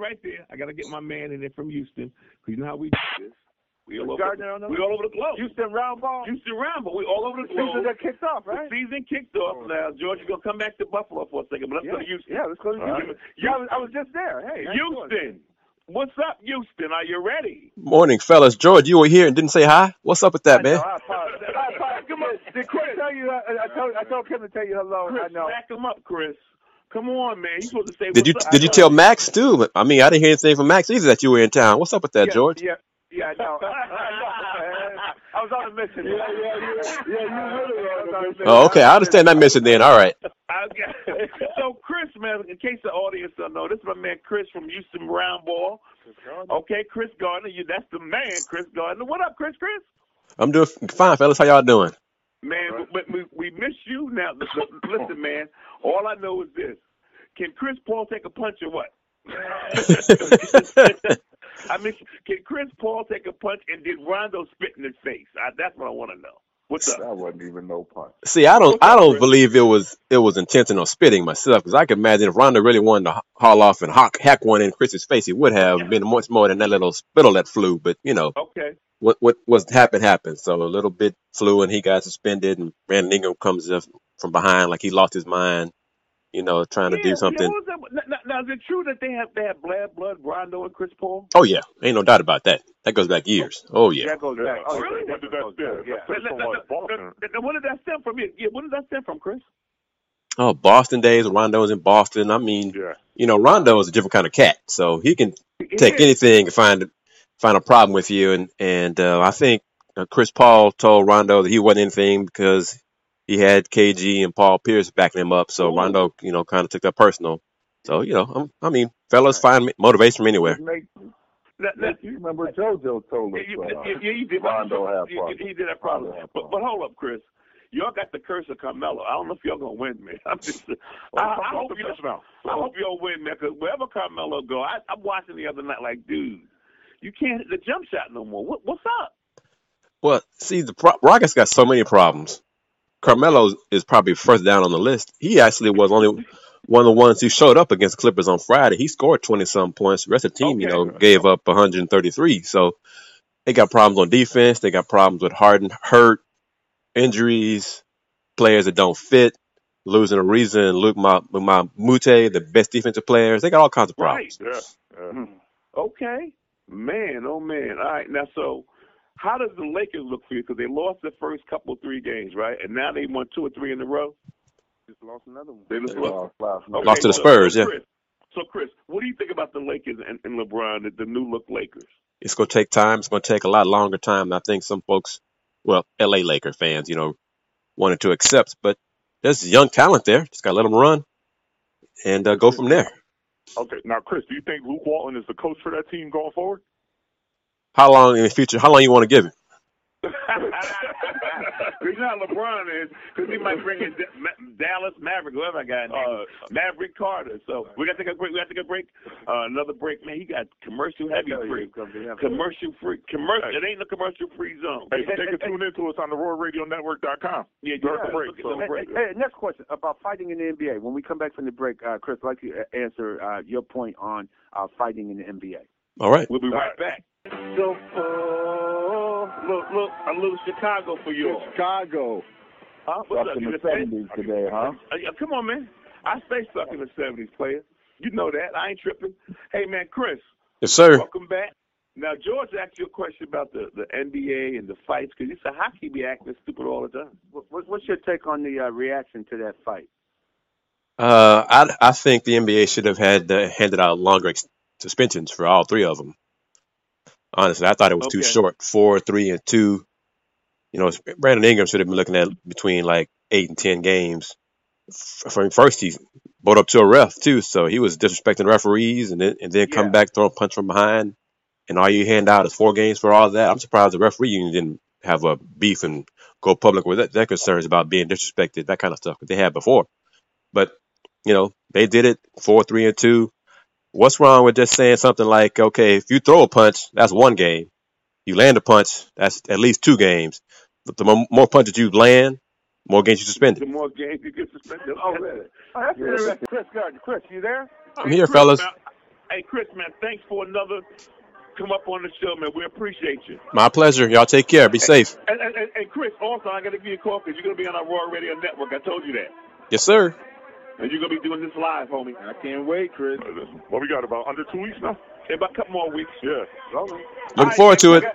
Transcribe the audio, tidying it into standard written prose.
right there. I got to get my man in there from Houston. You know how we do this. We all over the globe. Houston round ball. We all over the globe. Season that kicked off, right? The season kicked off. Now, George, you're going to come back to Buffalo for a second, but let's go to Houston. Yeah, let's go to Houston. I was just there. Hey, Houston. What's up, Houston? Are you ready? Morning, fellas. George, you were here and didn't say hi. What's up with that, man? I apologize. Did Chris tell you? I told Kim to tell you hello. Chris, I know. back him up, Chris. Come on, man. You're supposed to say. Did you tell Max too? I mean, I didn't hear anything from Max either that you were in town. What's up with that, George? Yeah, I know. I was on a mission. Yeah, you really were on a mission. Oh, okay. I understand that mission then. All right. So, Chris, man, in case the audience don't know, this is my man Chris from Houston Round Ball. Okay, Chris Gardner. That's the man, Chris Gardner. What up, Chris? I'm doing fine, fellas. How y'all doing? Man, we miss you. Now, listen, man, all I know is this. Can Chris Paul take a punch or what? I mean, can Chris Paul take a punch and did Rondo spit in his face? That's what I want to know. What's up? That wasn't even no punch. See, I don't believe it was intentional spitting myself, because I can imagine if Rondo really wanted to haul off and hack one in Chris's face, he would have been much more than that little spittle that flew. But okay. What happened. So a little bit flew and he got suspended, and Brandon Ingram comes up from behind like he lost his mind, trying to do something. Now, is it true that they have bad blood, Rondo and Chris Paul? Oh yeah, ain't no doubt about that. That goes back years. Oh yeah. That goes back. Oh, really? When did that When did that stem from? Yeah, when did that stem from, Chris? Oh, Boston days. Rondo was in Boston. I mean, Rondo is a different kind of cat, so he can take anything and find a problem with you. And I think Chris Paul told Rondo that he wasn't anything because he had KG and Paul Pierce backing him up. So Rondo, kind of took that personal. So, fellas find motivation from anywhere. You remember JoJo told us he did Rondo had problems. He did have problems. But hold up, Chris. Y'all got the curse of Carmelo. I don't know if y'all going to win, man. I hope y'all win, man, because wherever Carmelo go, I'm watching the other night like, dude, you can't hit the jump shot no more. What's up? Well, see, the Rockets got so many problems. Carmelo is probably first down on the list. He actually was only one of the ones who showed up against Clippers on Friday. He scored 20-some points. The rest of the team, gave up 133. So they got problems on defense. They got problems with Harden, hurt, injuries, players that don't fit, losing a reason. Luke Mute, the best defensive players. They got all kinds of problems. Right. Yeah. Okay. Man, oh, man. All right. Now, so how does the Lakers look for you? Because they lost the first couple, 3 games, right? And now they won 2 or 3 in a row. Just lost another one. They just lost to the Spurs, yeah. So, Chris, what do you think about the Lakers and LeBron, the new-look Lakers? It's going to take time. It's going to take a lot longer time than I think some folks, L.A. Laker fans, wanted to accept. But there's young talent there. Just got to let them run and go from there. Okay. Now, Chris, do you think Luke Walton is the coach for that team going forward? How long in the future? How long you want to give him? He's not LeBron is, because he might bring in Dallas Maverick, whoever I got, Maverick Carter. So we got to take a break. Another break, man. He got commercial heavy free, commercial free. It ain't a commercial free zone. Hey, they can tune into us on the RoarRadioNetwork.com. Yeah, break. Hey, next question about fighting in the NBA. When we come back from the break, Chris, I'd like you to answer your point on fighting in the NBA. All right. We'll be right back. So, look, a little Chicago for you. Chicago. What's up? In the 70s today, huh? Come on, man. I stay stuck in the 70s, player. You know that. I ain't tripping. Hey, man, Chris. Yes, sir. Welcome back. Now, George asked you a question about the NBA and the fights, because he said, how can you be acting stupid all the time? What's your take on the reaction to that fight? I think the NBA should have handed out longer suspensions for all 3 of them. Honestly, I thought it was too short. 4, 3, and 2. Brandon Ingram should have been looking at between like 8 and 10 games. First, he brought up to a ref too, so he was disrespecting referees, and then come back, throw a punch from behind, and all you hand out is 4 games for all that. I'm surprised the referee union didn't have a beef and go public with their concerns about being disrespected, that kind of stuff that they had before. But they did it 4, 3, and 2. What's wrong with just saying something like, okay, if you throw a punch, that's 1 game. You land a punch, that's at least 2 games. But the more punches you land, more games you suspended. The more games you get suspended. Oh, really? Oh, that's interesting. Chris, you there? I'm here, fellas. Hey, Chris, man, thanks for another come up on the show, man. We appreciate you. My pleasure. Y'all take care. Be safe. And Chris, also, I got to give you a call because you're going to be on our Royal Radio Network. I told you that. Yes, sir. And you're going to be doing this live, homie. I can't wait, Chris. What we got, about under 2 weeks now? In about a couple more weeks. Yeah. Looking forward to it.